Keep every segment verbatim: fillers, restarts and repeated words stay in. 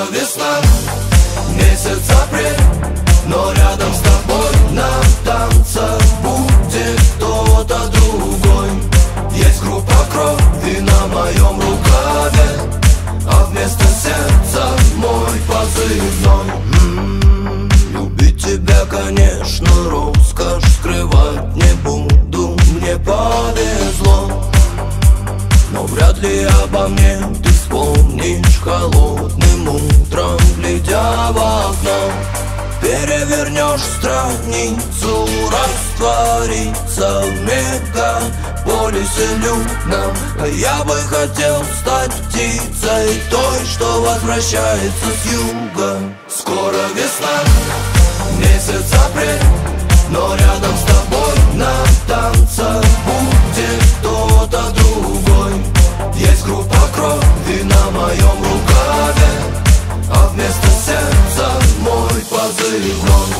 весна, месяц апрель, но рядом с тобой на танцах будет кто-то другой. Есть группа крови на моем рукаве, а вместо сердца мой позывной. М-м-м, любить тебя, конечно, роскошь, скрывать не буду, мне повезло. Но вряд ли обо мне ты вспомнишь холодным утром, глядя в окно. Перевернешь страницу, раствориться в мегаполисе людном. А я бы хотел стать птицей той, что возвращается с юга. Скоро весна, месяц апрель, но рядом с тобой на танцах будет кто-то другой. Есть группа крови на моем рукаве, а вместо сердца мой позывной.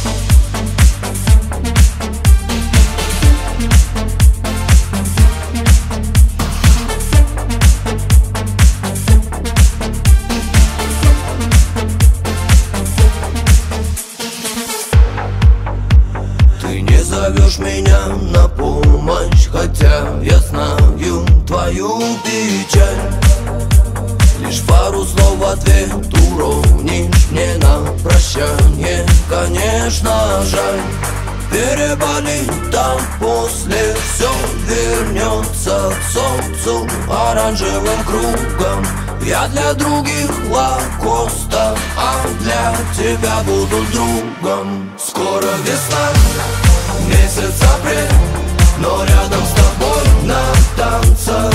Ты не зовешь меня на помощь, хотя я знаю твою печаль. Лишь пару слов в ответ уронишь мне на прощание. Конечно, жаль, переболит, там после все вернется к солнцу оранжевым кругом. Я для других лакоста, а для тебя буду другом. Скоро весна, месяц апрель, но рядом с тобой на танцах